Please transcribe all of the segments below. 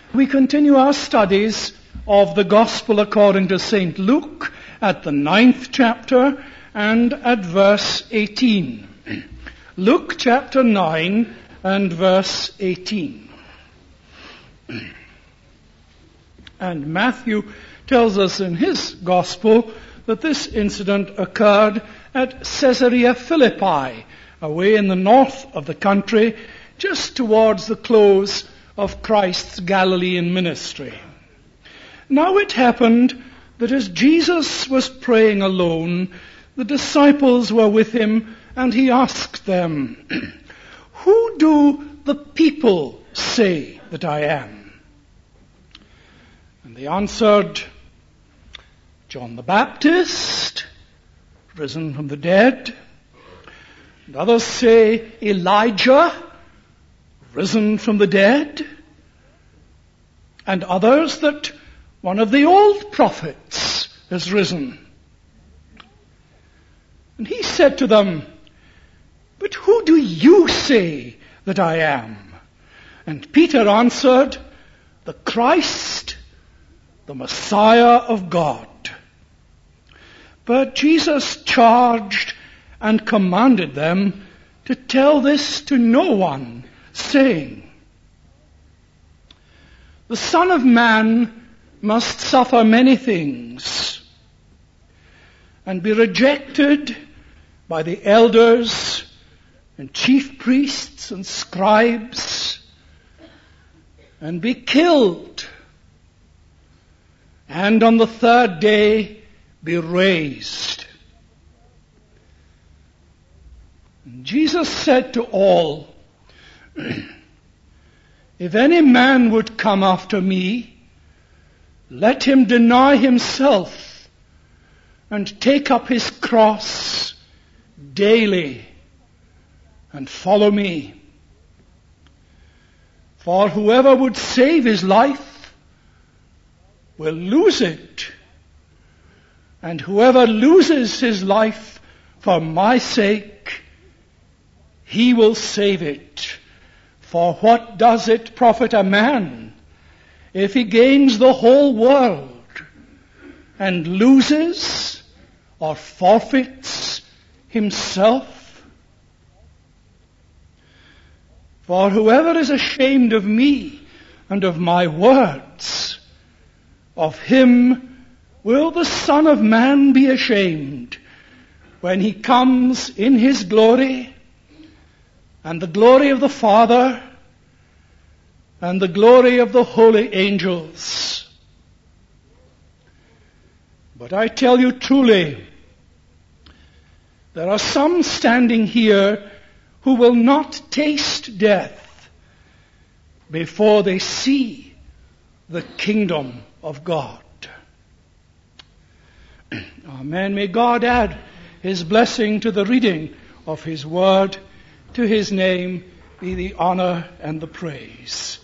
We continue our studies of the Gospel according to St. Luke at the 9th chapter and at verse 18. Luke chapter 9 and verse 18. And Matthew tells us in his Gospel that this incident occurred at Caesarea Philippi, away in the north of the country, just towards the close of Christ's Galilean ministry. Now it happened that as Jesus was praying alone, the disciples were with him, and he asked them, "Who do the people say that I am?" And they answered, "John the Baptist, risen from the dead. And others say Elijah, risen from the dead. And others that one of the old prophets has risen." And he said to them, "But who do you say that I am?" And Peter answered, "The Christ, the Messiah of God." But Jesus charged and commanded them to tell this to no one, saying, "The Son of Man must suffer many things, and be rejected by the elders and chief priests and scribes, and be killed, and on the third day be raised." And Jesus said to all, "If any man would come after me, let him deny himself and take up his cross daily and follow me. For whoever would save his life will lose it, and whoever loses his life for my sake, he will save it. For what does it profit a man if he gains the whole world and loses or forfeits himself? For whoever is ashamed of me and of my words, of him will the Son of Man be ashamed when he comes in his glory, and the glory of the Father, and the glory of the holy angels. But I tell you truly, there are some standing here who will not taste death before they see the kingdom of God." Amen. May God add his blessing to the reading of his word. To his name be the honor and the praise.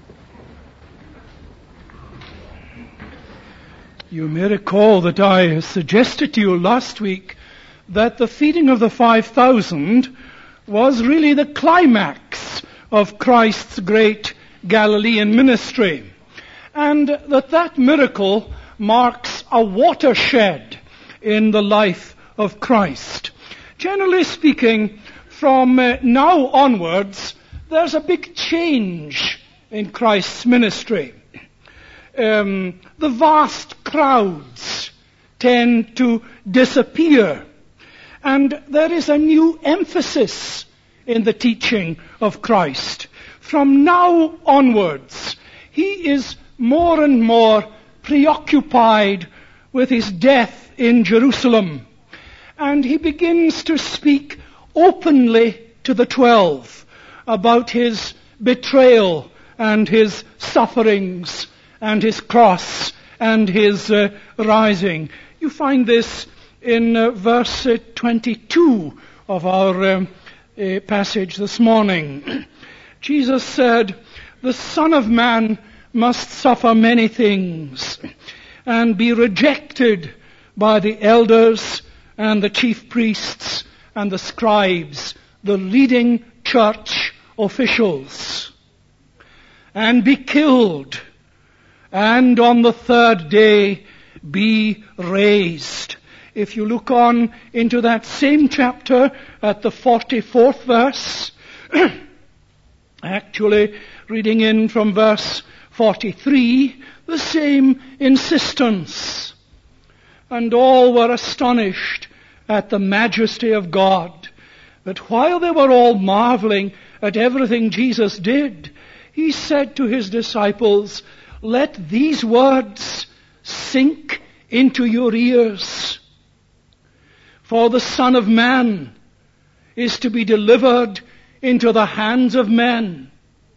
You may recall that I suggested to you last week that the feeding of the 5,000 was really the climax of Christ's great Galilean ministry, and that miracle marks a watershed in the life of Christ. Generally speaking, from now onwards, there's a big change in Christ's ministry. The vast crowds tend to disappear, and there is a new emphasis in the teaching of Christ. From now onwards, he is more and more preoccupied with his death in Jerusalem, and he begins to speak openly to the 12 about his betrayal and his sufferings and his cross and his rising. You find this in verse 22 of our passage this morning. Jesus said, "The Son of Man must suffer many things and be rejected by the elders and the chief priests and the scribes, the leading church officials, and be killed, and on the third day be raised. If you look on into that same chapter at the 44th verse, actually reading in from verse 43, the same insistence. And all were astonished at the majesty of God. But while they were all marveling at everything Jesus did, he said to his disciples, "Let these words sink into your ears. For the Son of Man is to be delivered into the hands of men."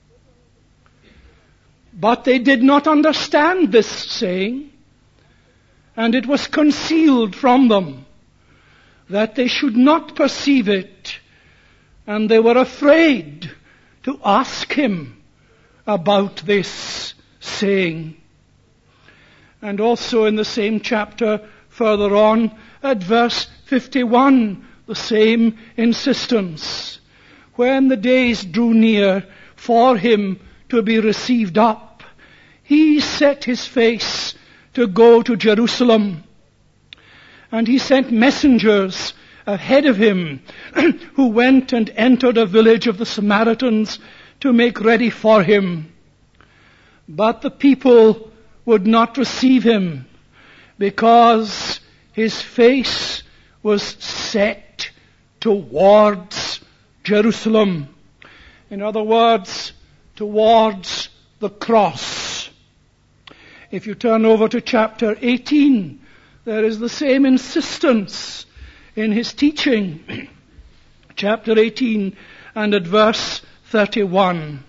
But they did not understand this saying, and it was concealed from them, that they should not perceive it, and they were afraid to ask him about this saying. And also in the same chapter, further on, at verse 51, the same insistence. When the days drew near for him to be received up, he set his face to go to Jerusalem. And he sent messengers ahead of him who went and entered a village of the Samaritans to make ready for him. But the people would not receive him because his face was set towards Jerusalem. In other words, towards the cross. If you turn over to chapter 18, there is the same insistence in his teaching. Chapter 18 and at verse 31.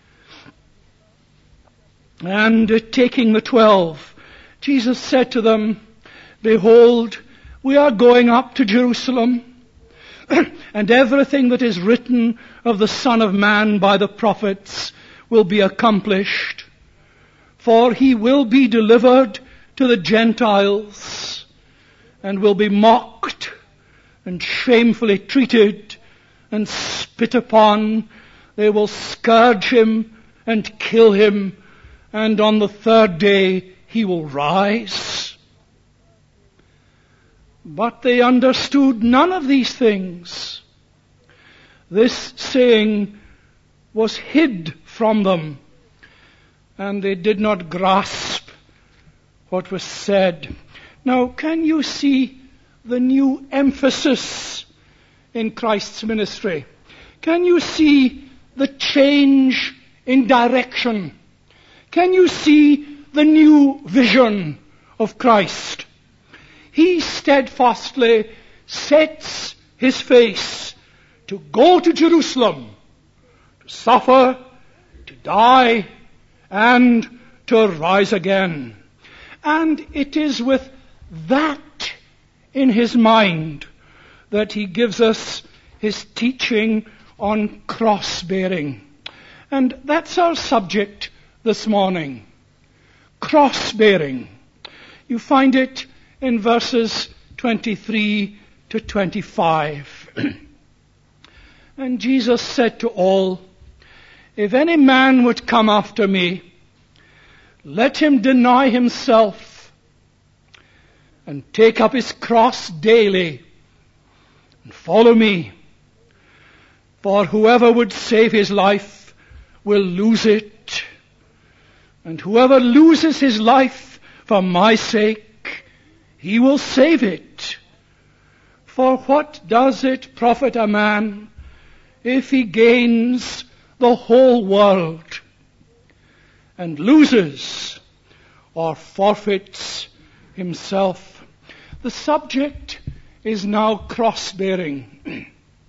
And taking the 12, Jesus said to them, "Behold, we are going up to Jerusalem, and everything that is written of the Son of Man by the prophets will be accomplished. For he will be delivered to the Gentiles, and will be mocked, and shamefully treated, and spit upon. They will scourge him, and kill him, and on the third day he will rise." But they understood none of these things. This saying was hid from them, and they did not grasp what was said. Now, can you see the new emphasis in Christ's ministry? Can you see the change in direction? Can you see the new vision of Christ? He steadfastly sets his face to go to Jerusalem, to suffer, to die, and to rise again. And it is with that in his mind that he gives us his teaching on cross-bearing. And that's our subject this morning. Cross-bearing. You find it in verses 23 to 25. And Jesus said to all, "If any man would come after me, let him deny himself and take up his cross daily and follow me. For whoever would save his life will lose it. And whoever loses his life for my sake, he will save it. For what does it profit a man if he gains the whole world and loses or forfeits himself?" The subject is now cross-bearing.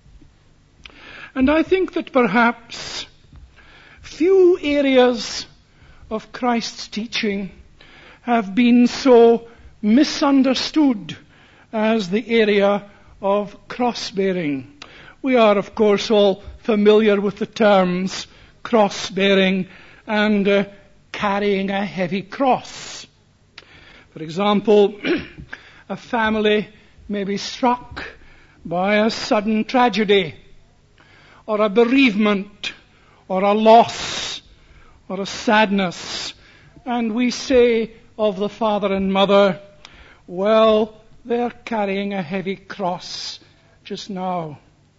And I think that perhaps few areas of Christ's teaching have been so misunderstood as the area of cross-bearing. We are, of course, all familiar with the terms cross-bearing and carrying a heavy cross. For example, a family may be struck by a sudden tragedy, or a bereavement, or a loss, or a sadness, and we say of the father and mother, well, they're carrying a heavy cross just now.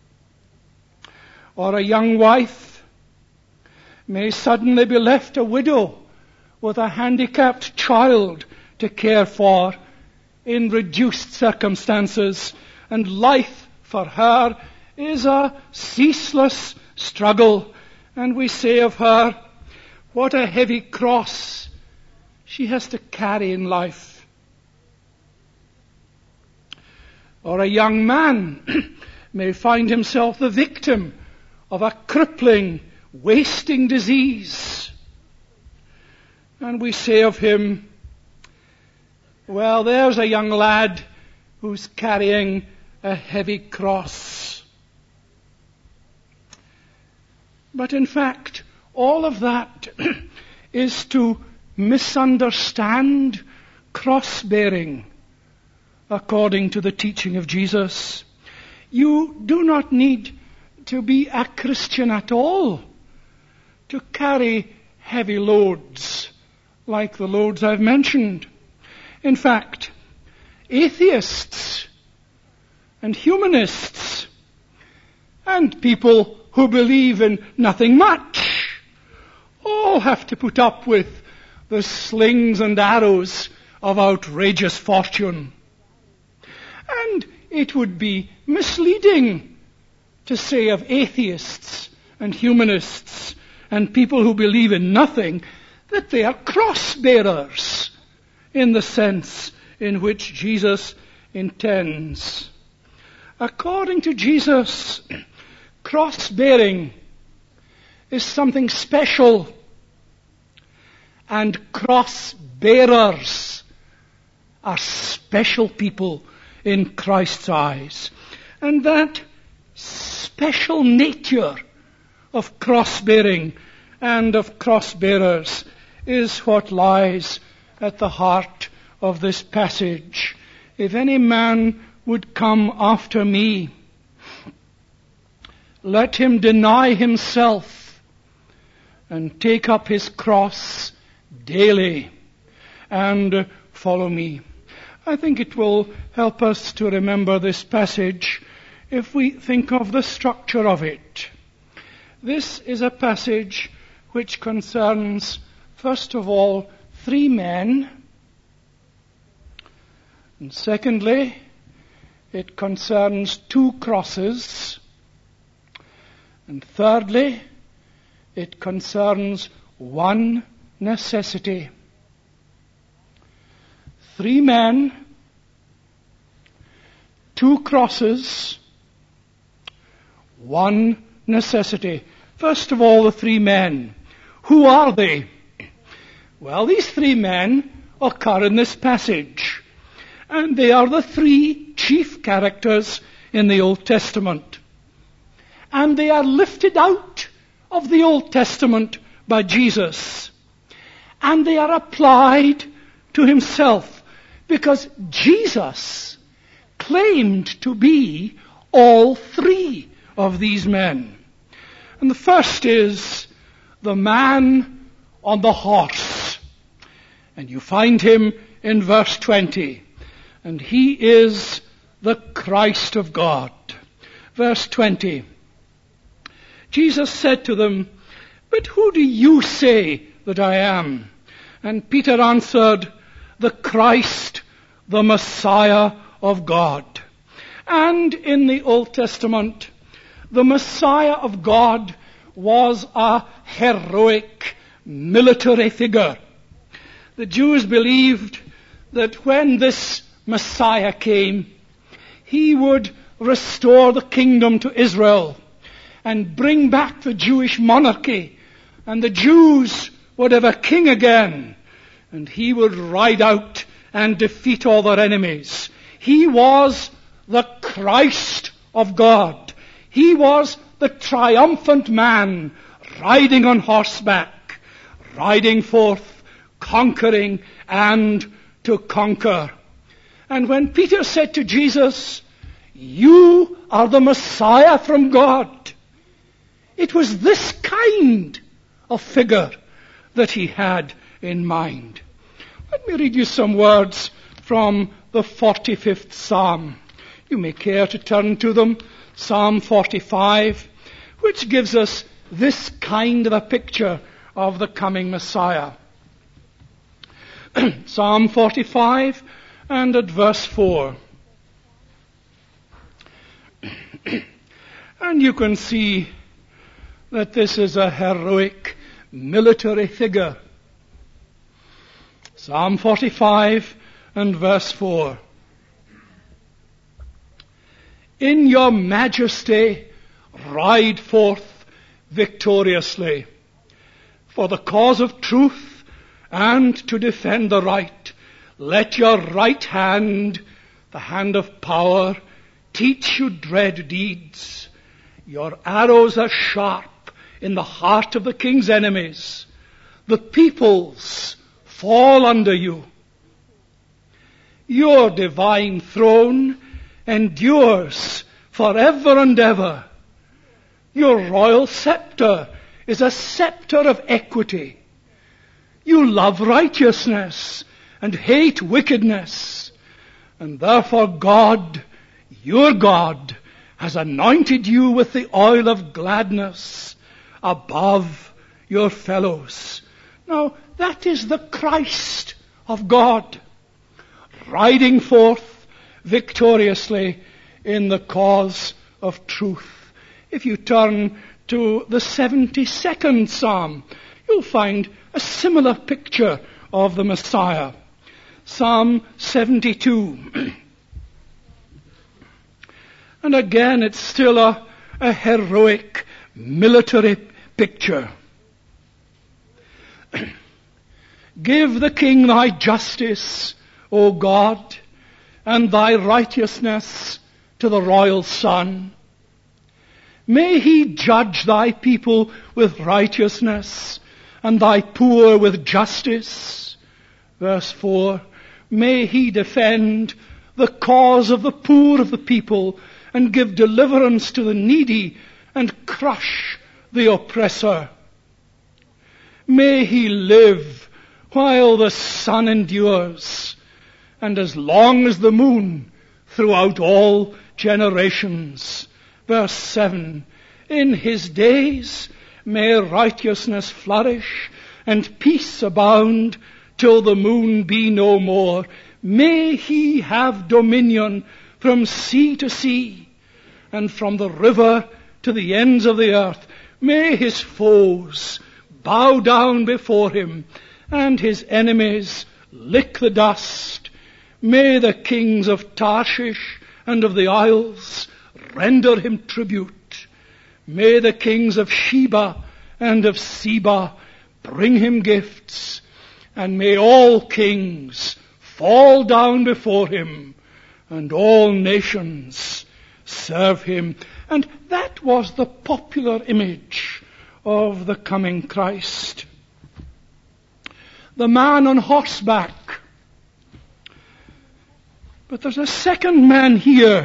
Or a young wife may suddenly be left a widow with a handicapped child to care for in reduced circumstances, and life for her is a ceaseless struggle. And we say of her, what a heavy cross she has to carry in life. Or a young man may find himself the victim of a crippling, wasting disease. And we say of him, well, there's a young lad who's carrying a heavy cross. But in fact, all of that is to misunderstand cross-bearing according to the teaching of Jesus. You do not need to be a Christian at all to carry heavy loads like the loads I've mentioned. In fact, atheists and humanists and people who believe in nothing much all have to put up with the slings and arrows of outrageous fortune. And it would be misleading to say of atheists and humanists and people who believe in nothing that they are cross-bearers in the sense in which Jesus intends. According to Jesus, cross-bearing is something special, and cross-bearers are special people in Christ's eyes. And that special nature of cross-bearing and of cross-bearers is what lies at the heart of this passage. If any man would come after me, let him deny himself and take up his cross daily and follow me. I think it will help us to remember this passage if we think of the structure of it. This is a passage which concerns, first of all, 3 men, and secondly, it concerns 2 crosses, and thirdly, it concerns 1 necessity. 3 men, 2 crosses, 1 necessity. First of all, the 3 men. Who are they? Well, these 3 men occur in this passage, and they are the 3 chief characters in the Old Testament. And they are lifted out of the Old Testament by Jesus. And they are applied to himself, because Jesus claimed to be all 3 of these men. And the first is the man on the horse. And you find him in verse 20. And he is the Christ of God. Verse 20. Jesus said to them, "But who do you say that I am?" And Peter answered, "The Christ, the Messiah of God." And in the Old Testament, the Messiah of God was a heroic military figure. The Jews believed that when this Messiah came, he would restore the kingdom to Israel and bring back the Jewish monarchy, and the Jews would have a king again, and he would ride out and defeat all their enemies. He was the Christ of God. He was the triumphant man riding on horseback, riding forth, conquering and to conquer. And when Peter said to Jesus, "You are the Messiah from God," it was this kind of figure that he had in mind. Let me read you some words from the 45th Psalm. You may care to turn to them. Psalm 45, which gives us this kind of a picture of the coming Messiah. Psalm 45 and at verse 4. And you can see that this is a heroic military figure. Psalm 45 and verse 4. In your majesty ride forth victoriously, for the cause of truth and to defend the right. Let your right hand, the hand of power, teach you dread deeds. Your arrows are sharp in the heart of the king's enemies. The peoples fall under you. Your divine throne endures forever and ever. Your royal scepter is a scepter of equity. You love righteousness and hate wickedness. And therefore God, your God, has anointed you with the oil of gladness above your fellows. Now, that is the Christ of God, riding forth victoriously in the cause of truth. If you turn to the 72nd Psalm, you'll find a similar picture of the Messiah. Psalm 72. And again, it's still a heroic military picture. Give the king thy justice, O God, and thy righteousness to the royal son. May he judge thy people with righteousness, and thy poor with justice. Verse 4, may he defend the cause of the poor of the people, and give deliverance to the needy, and crush the oppressor. May he live while the sun endures, and as long as the moon throughout all generations. Verse 7, in his days may righteousness flourish, and peace abound, till the moon be no more. May he have dominion from sea to sea, and from the river to the ends of the earth. May his foes bow down before him, and his enemies lick the dust. May the kings of Tarshish and of the isles render him tribute. May the kings of Sheba and of Seba bring him gifts. And may all kings fall down before him, and all nations serve him. And that was the popular image of the coming Christ. The man on horseback. But there's a second man here.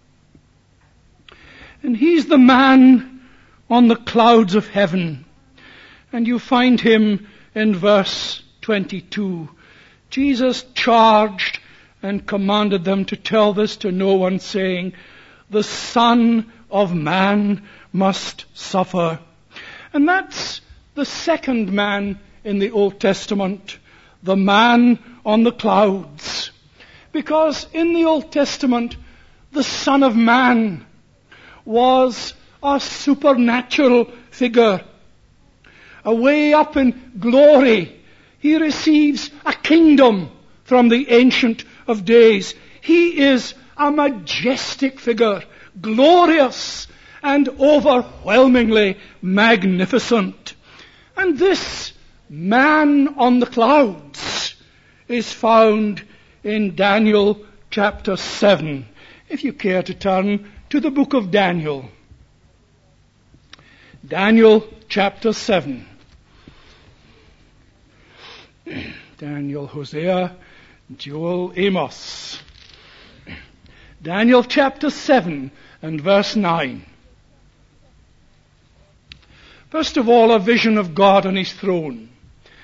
And he's the man on the clouds of heaven. And you find him in verse 22. Jesus charged and commanded them to tell this to no one, saying, the Son of Man must suffer. And that's the second man in the Old Testament, the man on the clouds. Because in the Old Testament, the Son of Man was a supernatural figure. Away up in glory, he receives a kingdom from the Ancient of Days. He is a majestic figure, glorious and overwhelmingly magnificent. And this man on the clouds is found in Daniel chapter 7. If you care to turn to the book of Daniel. Daniel chapter 7. Daniel, Hosea, Joel, Amos. Daniel chapter 7 and verse 9. First of all, a vision of God on his throne.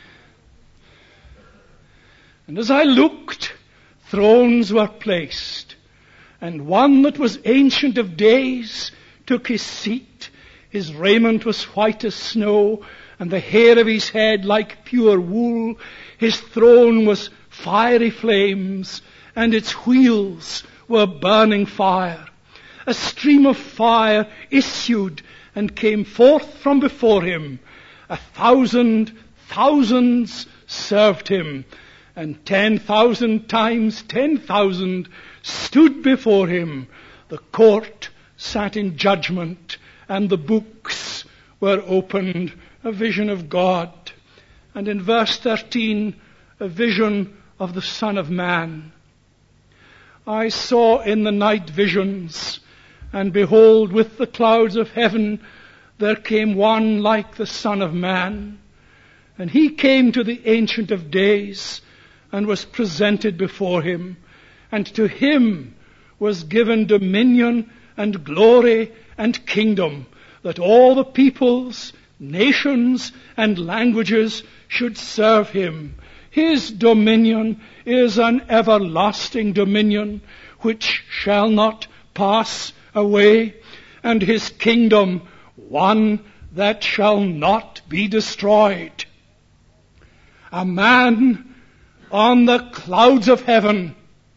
And as I looked, thrones were placed, and one that was ancient of days took his seat. His raiment was white as snow, and the hair of his head like pure wool. His throne was fiery flames, and its wheels were burning fire. A stream of fire issued and came forth from before him. 1,000 thousands served him, and 10,000 times 10,000 stood before him. The court sat in judgment, and the books were opened. A vision of God. And in verse 13, a vision of the Son of Man. I saw in the night visions, and behold, with the clouds of heaven there came one like the Son of Man. And he came to the Ancient of Days, and was presented before him. And to him was given dominion and glory and kingdom, that all the peoples, nations, and languages should serve him. His dominion is an everlasting dominion which shall not pass away, and his kingdom one that shall not be destroyed. A man on the clouds of heaven.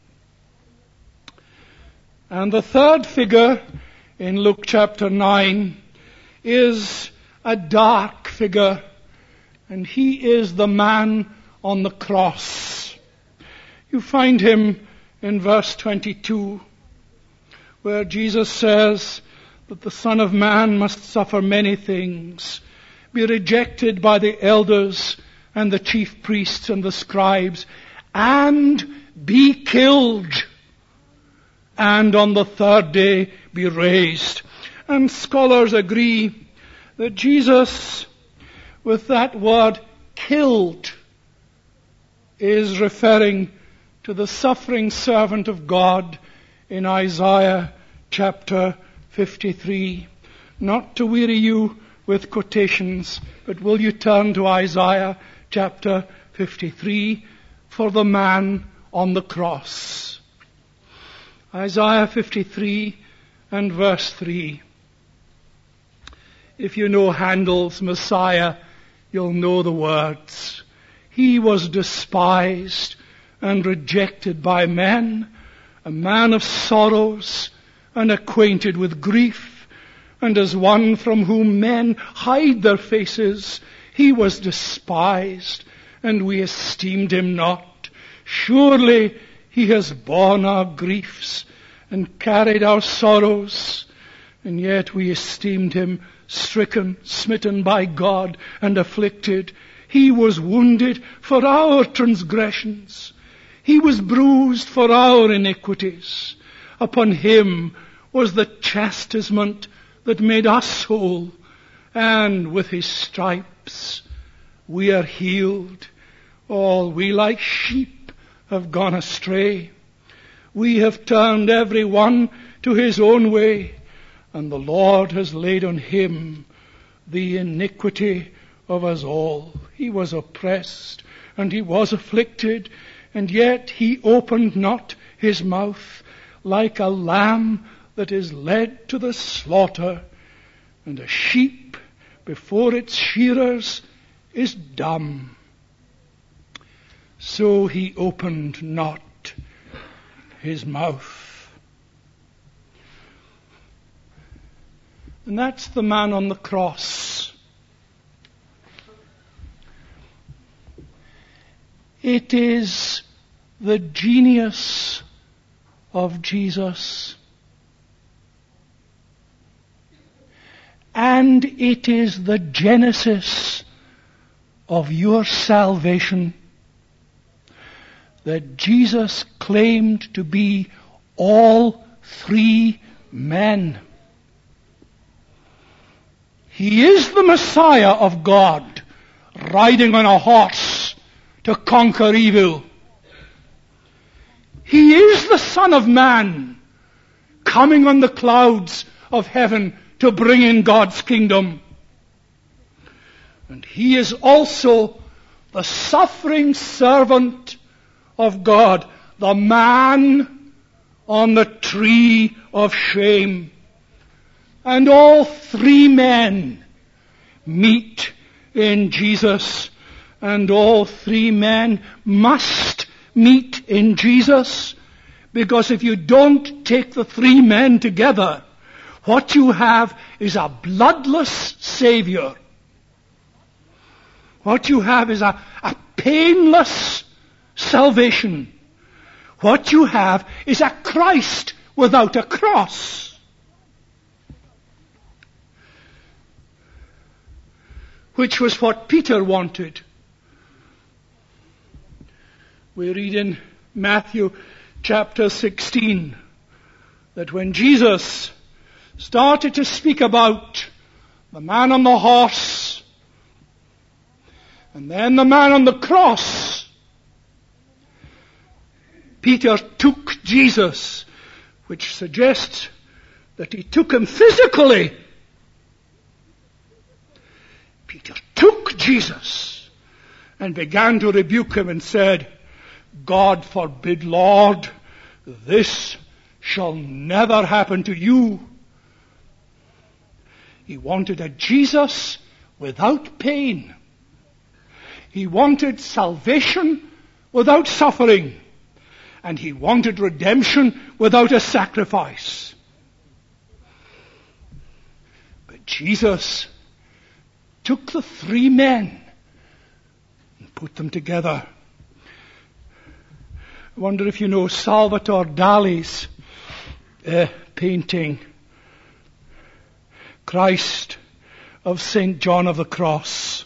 And the third figure in Luke chapter 9 is a dark figure, and he is the man on the cross. You find him in verse 22, where Jesus says that the Son of Man must suffer many things, be rejected by the elders and the chief priests and the scribes, and be killed, and on the third day be raised. And scholars agree that Jesus, with that word killed, is referring to the suffering servant of God in Isaiah chapter 53. Not to weary you with quotations, but will you turn to Isaiah chapter 53 for the man on the cross. Isaiah 53 and verse 3. If you know Handel's Messiah, you'll know the words. He was despised and rejected by men, a man of sorrows and acquainted with grief, and as one from whom men hide their faces. He was despised, and we esteemed him not. Surely he has borne our griefs and carried our sorrows, and yet we esteemed him stricken, smitten by God, and afflicted. He was wounded for our transgressions. He was bruised for our iniquities. Upon him was the chastisement that made us whole, and with his stripes we are healed. All we like sheep have gone astray. We have turned every one to his own way, and the Lord has laid on him the iniquity of us all. He was oppressed, and he was afflicted, and yet he opened not his mouth. Like a lamb that is led to the slaughter, and a sheep before its shearers is dumb, so he opened not his mouth. And that's the man on the cross. It is the genius of Jesus, and it is the genesis of your salvation, that Jesus claimed to be all three men. He is the Messiah of God, riding on a horse to conquer evil. He is the Son of Man, coming on the clouds of heaven to bring in God's kingdom. And he is also the suffering servant of God, the man on the tree of shame. And all three men meet in Jesus, and all three men must meet in Jesus, because if you don't take the three men together, what you have is a bloodless Savior. What you have is a painless salvation. What you have is a Christ without a cross. Which was what Peter wanted. We read in Matthew chapter 16 that when Jesus started to speak about the man on the horse and then the man on the cross, Peter took Jesus, which suggests that he took him physically. Peter took Jesus and began to rebuke him and said, God forbid, Lord, this shall never happen to you. He wanted a Jesus without pain. He wanted salvation without suffering. And he wanted redemption without a sacrifice. But Jesus took the three men and put them together. I wonder if you know Salvatore Dali's painting, Christ of St. John of the Cross.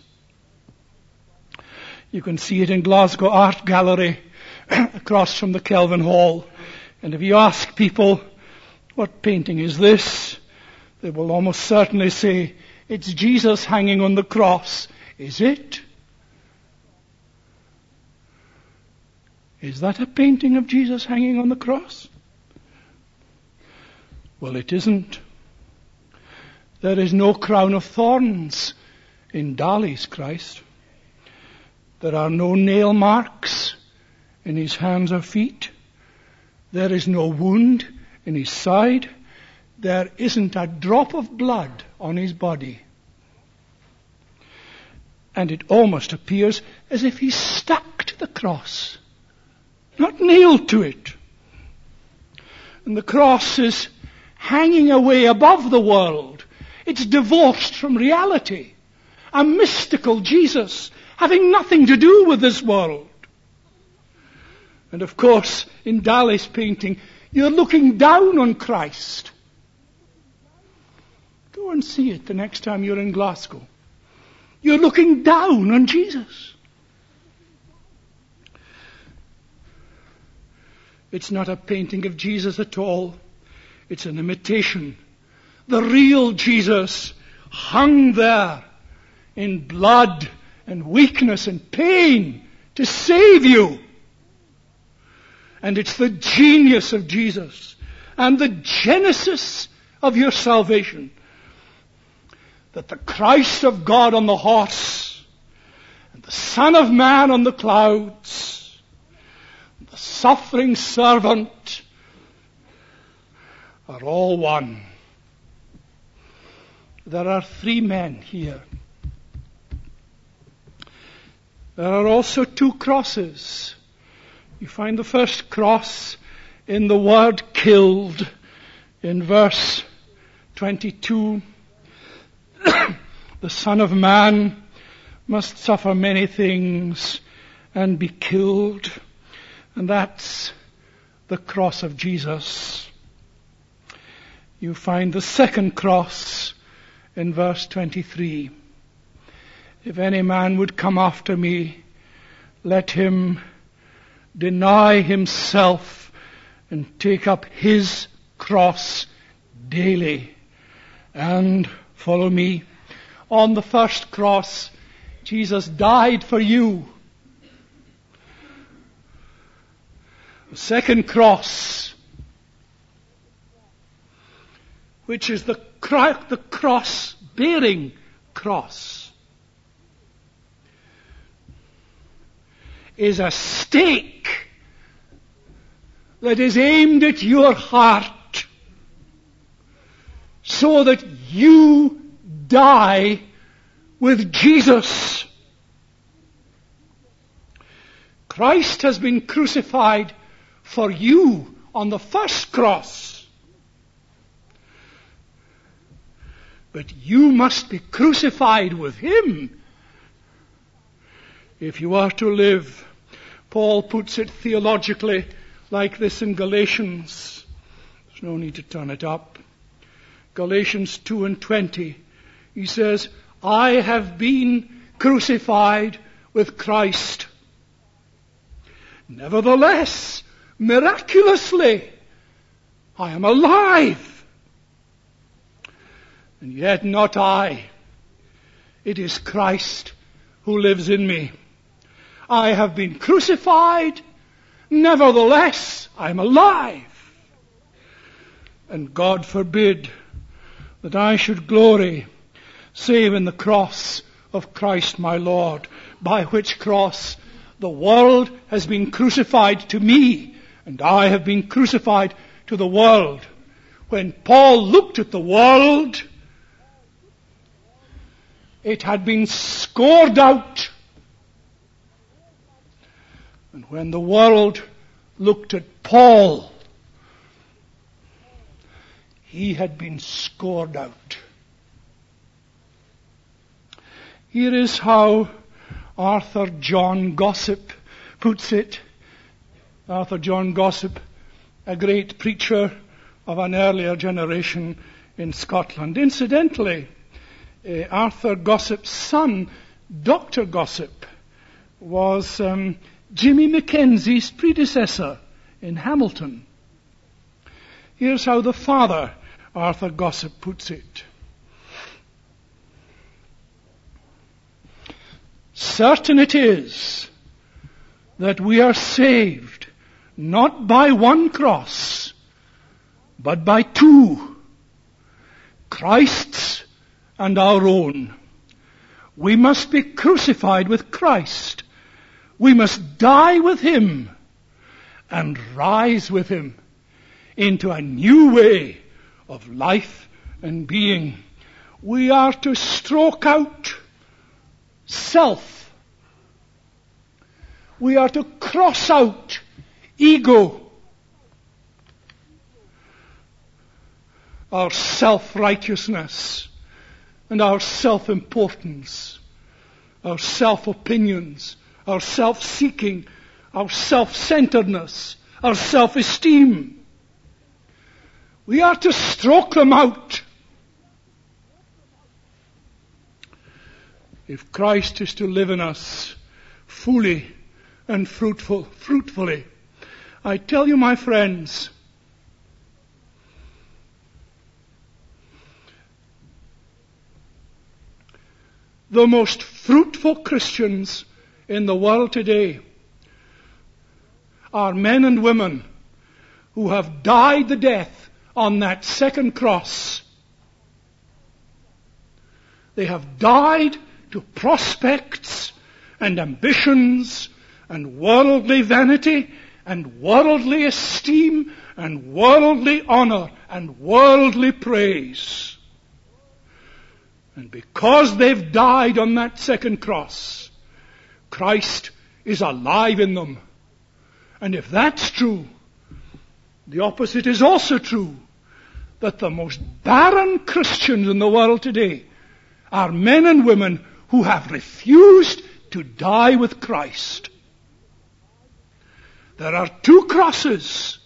You can see it in Glasgow Art Gallery across from the Kelvin Hall. And if you ask people, what painting is this? They will almost certainly say, it's Jesus hanging on the cross. Is it? Is that a painting of Jesus hanging on the cross? Well, it isn't. There is no crown of thorns in Dali's Christ. There are no nail marks in his hands or feet. There is no wound in his side. There isn't a drop of blood on his body. And it almost appears as if he's stuck to the cross, not nailed to it. And the cross is hanging away above the world. It's divorced from reality. A mystical Jesus having nothing to do with this world. And of course, in Dali's painting, you're looking down on Christ. Go and see it the next time you're in Glasgow. You're looking down on Jesus. It's not a painting of Jesus at all. It's an imitation. The real Jesus hung there in blood and weakness and pain to save you. And it's the genius of Jesus and the genesis of your salvation that the Christ of God on the horse and the Son of Man on the clouds, the suffering servant, are all one. There are three men here. There are also two crosses. You find the first cross in the word killed in verse 22. The Son of Man must suffer many things and be killed. And that's the cross of Jesus. You find the second cross in verse 23. If any man would come after me, let him deny himself and take up his cross daily and follow me. On the first cross, Jesus died for you. The second cross, which is the cross-bearing cross, is a stake that is aimed at your heart, so that you die with Jesus. Christ has been crucified for you on the first cross. But you must be crucified with Him if you are to live. Paul puts it theologically like this in Galatians. There's no need to turn it up. Galatians 2:20. He says, I have been crucified with Christ. Nevertheless, miraculously, I am alive. And yet not I. It is Christ who lives in me. I have been crucified. Nevertheless, I am alive. And God forbid that I should glory save in the cross of Christ my Lord, by which cross the world has been crucified to me, and I have been crucified to the world. When Paul looked at the world, it had been scored out. And when the world looked at Paul, he had been scored out. Here is how Arthur John Gossip puts it. Arthur John Gossip, a great preacher of an earlier generation in Scotland. Incidentally, Arthur Gossip's son, Dr. Gossip, was Jimmy Mackenzie's predecessor in Hamilton. Here's how the father, Arthur Gossip, puts it. Certain it is that we are saved not by one cross, but by two, Christ's and our own. We must be crucified with Christ. We must die with Him and rise with Him into a new way of life and being. We are to stroke out self. We are to cross out ego, our self-righteousness and our self-importance, our self-opinions, our self-seeking, our self-centeredness, our self-esteem. We are to stroke them out. If Christ is to live in us fully and fruitfully, I tell you, my friends, the most fruitful Christians in the world today are men and women who have died the death on that second cross. They have died to prospects and ambitions and worldly vanity and worldly esteem and worldly honor and worldly praise. And because they've died on that second cross, Christ is alive in them. And if that's true, the opposite is also true, that the most barren Christians in the world today are men and women who have refused to die with Christ. There are two crosses.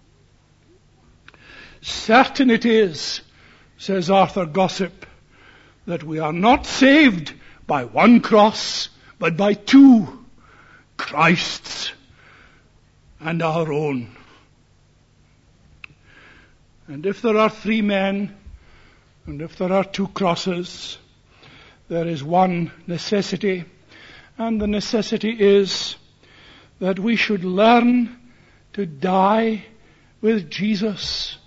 Certain it is, says Arthur Gossip, that we are not saved by one cross, but by two, Christ's and our own. And if there are three men, and if there are two crosses, there is one necessity, and the necessity is that we should learn to die with Jesus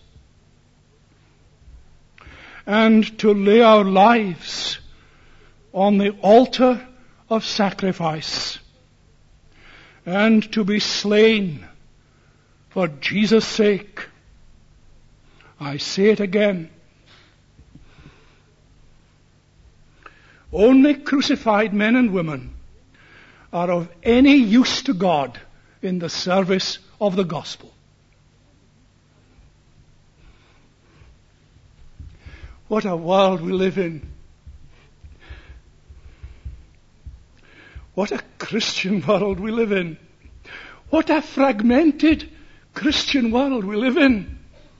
and to lay our lives on the altar of sacrifice and to be slain For Jesus' sake, I say it again, only crucified men and women are of any use to God in the service of the gospel. What a world we live in. What a Christian world we live in. What a fragmented Christian world we live in.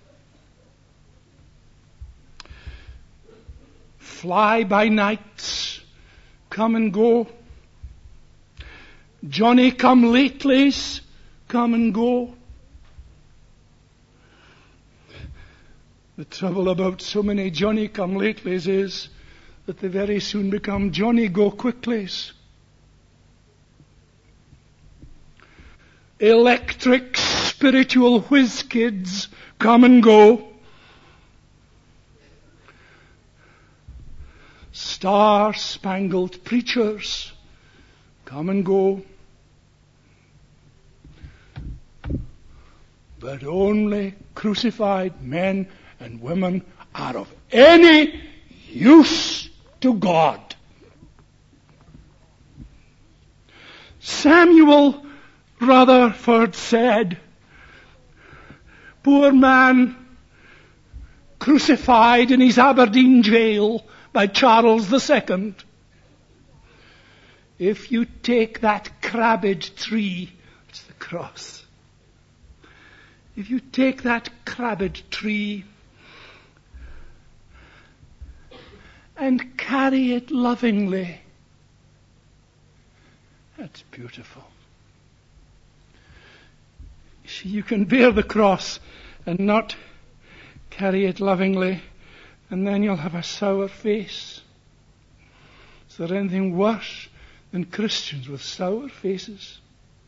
Fly-by-nights come and go. Johnny-come-latelys come and go. The trouble about so many Johnny-come-latelys is that they very soon become Johnny-go-quicklys. Electric spiritual whiz kids come and go. Star-spangled preachers come and go. But only crucified men and women are of any use to God. Samuel Rutherford said, poor man crucified in his Aberdeen jail by Charles II. If you take that crabbed tree, it's the cross. If you take that crabbed tree and carry it lovingly, that's beautiful. See, you can bear the cross and not carry it lovingly, and then you'll have a sour face. Is there anything worse than Christians with sour faces?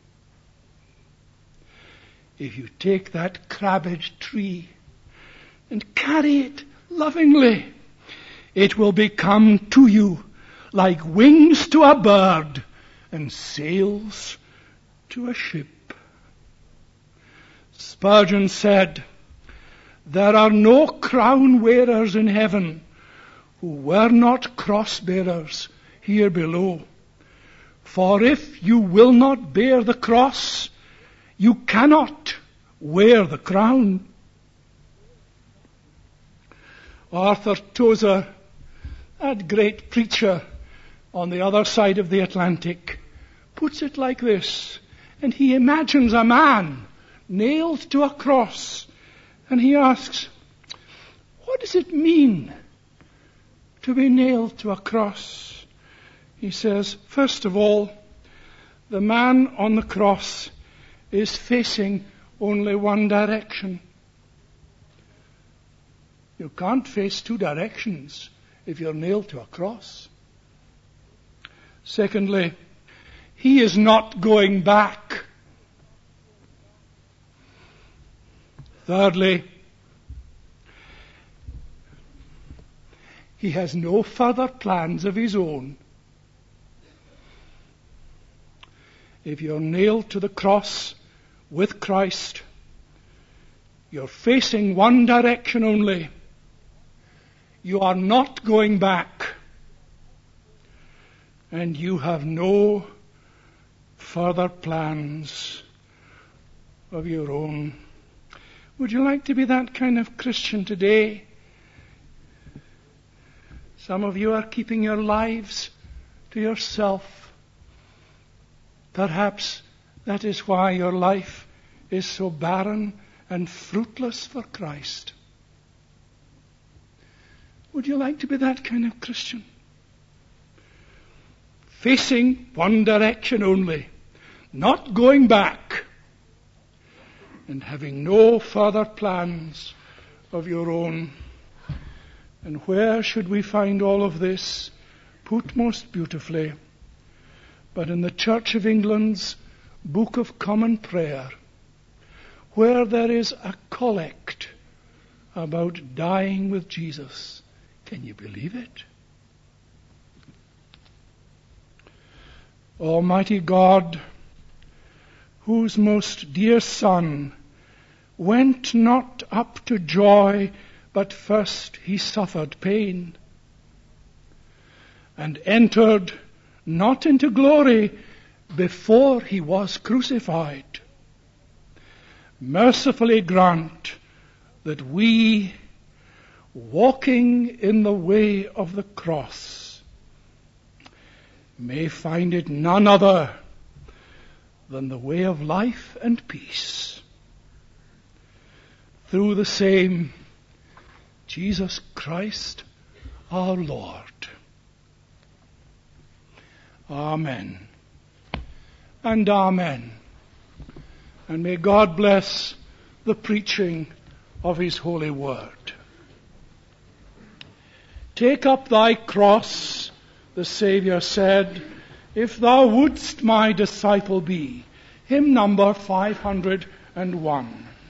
If you take that crabbed tree and carry it lovingly, it will become to you like wings to a bird and sails to a ship. Spurgeon said, there are no crown wearers in heaven who were not cross bearers here below. For if you will not bear the cross, you cannot wear the crown. Arthur Tozer, that great preacher on the other side of the Atlantic, puts it like this, and he imagines a man nailed to a cross, and he asks, what does it mean to be nailed to a cross? He says, first of all, the man on the cross is facing only one direction. You can't face two directions if you're nailed to a cross. Secondly, he is not going back. Thirdly, he has no further plans of his own. If you're nailed to the cross with Christ, you're facing one direction only. You are not going back. And you have no further plans of your own. Would you like to be that kind of Christian today? Some of you are keeping your lives to yourself. Perhaps that is why your life is so barren and fruitless for Christ. Would you like to be that kind of Christian? Facing one direction only, not going back, and having no further plans of your own. And where should we find all of this put most beautifully but in the Church of England's Book of Common Prayer, where there is a collect about dying with Jesus. Can you believe it? Almighty God, whose most dear Son went not up to joy, but first he suffered pain, and entered not into glory before he was crucified. Mercifully grant that we, walking in the way of the cross, may find it none other than the way of life and peace. Through the same Jesus Christ our Lord. Amen. And amen. And may God bless the preaching of his holy word. Take up thy cross, the Saviour said, if thou wouldst my disciple be. Hymn number 501.